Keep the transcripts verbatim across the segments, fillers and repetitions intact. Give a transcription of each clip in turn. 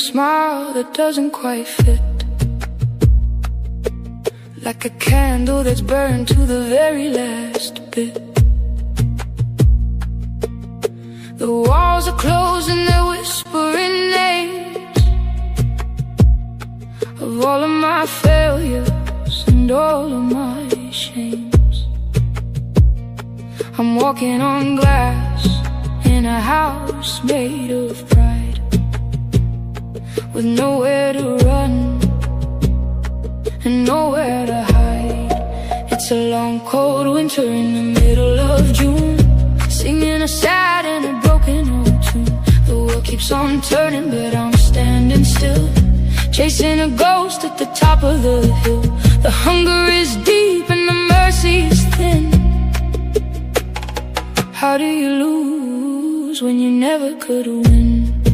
smile that doesn't quite fit, like a candle that's burned to the very last bit. The walls are closed and they're whispering names of all of my failures and all of my shames. I'm walking on glass in a house made of pride, with nowhere to run and nowhere to hide. It's a long cold winter in the middle of June, singing a sad and a broken old tune. The world keeps on turning but I'm standing still, chasing a ghost at the top of the hill. The hunger is deep and the mercy's thin. How do you lose when you never could win?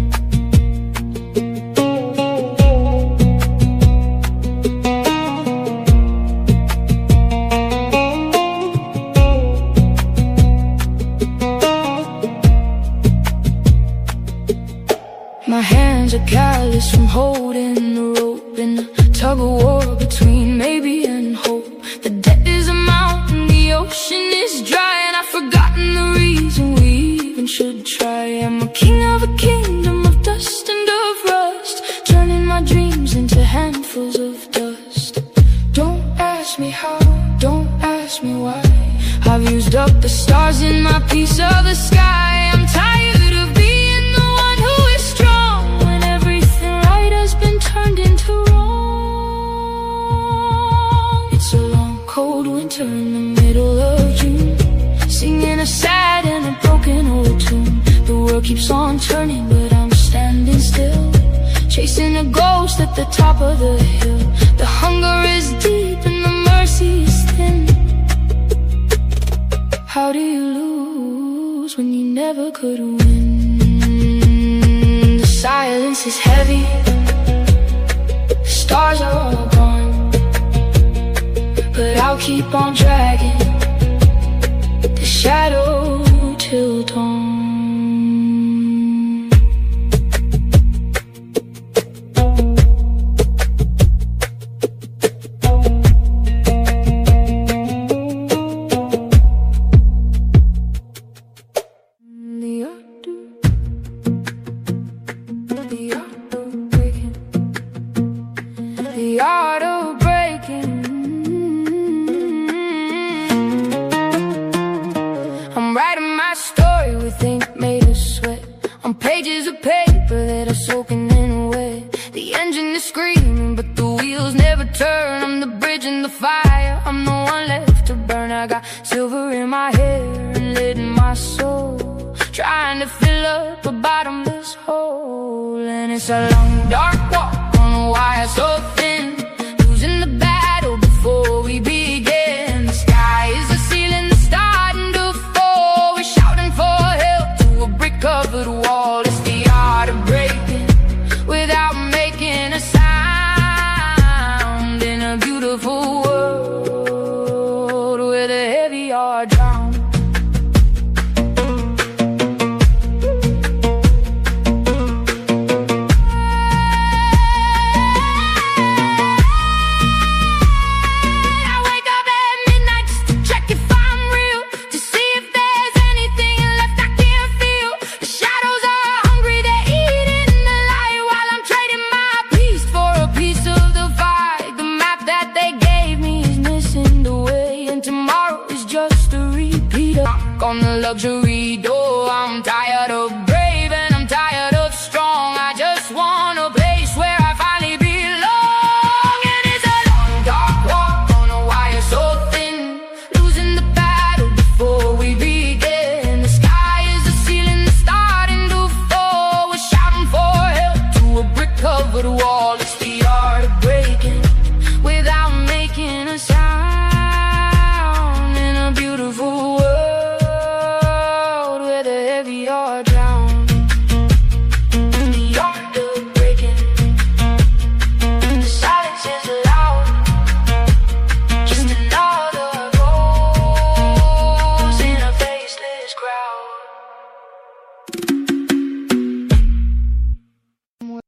My hands are callous from holding the rope in a tug of war between maybe and hope. The debt is a mountain, the ocean is dry, and I've forgotten the reason we even should try. I'm a king of a kingdom of dust and of rust, turning my dreams into handfuls of dust. Don't ask me how, don't ask me why. I've used up the stars in my piece of the sky. I'm tired of being the one who is strong when everything right has been turned into wrong. It's a long cold winter in the middle of June, singing a sad and a broken old tune. The world keeps on turning but I'm standing still, chasing a ghost at the top of the hill. The hunger is deep and the mercy is thin. How do you lose when you never could win? The silence is heavy, the stars are all gone, but I'll keep on dragging the shadow till dawn. The art of breaking. I'm writing my story with ink made of sweat, on pages of paper that are soaking in wet. The engine is screaming but the wheels never turn. I'm the bridge in the fire, I'm the one left to burn. I got silver in my hair and lead in my soul, trying to fill up a bottomless hole. And it's a long dark walk on a wire so thin, losing the battle before we begin. The sky is the ceiling, the starting to fall. We're shouting for help to a brick covered wall. It's the art of breaking without making a sound, in a beautiful world where the heavy are drowned. On the luxury door, I'm tired of brave and I'm tired of strong. I just want a place where I finally belong. And it's a long dark walk on a wire so thin, losing the battle before we begin. The sky is the ceiling, the starting to fall. We're shouting for help to a brick covered wall. It's the art of breaking without making a sound, in a beautiful world. Crowd.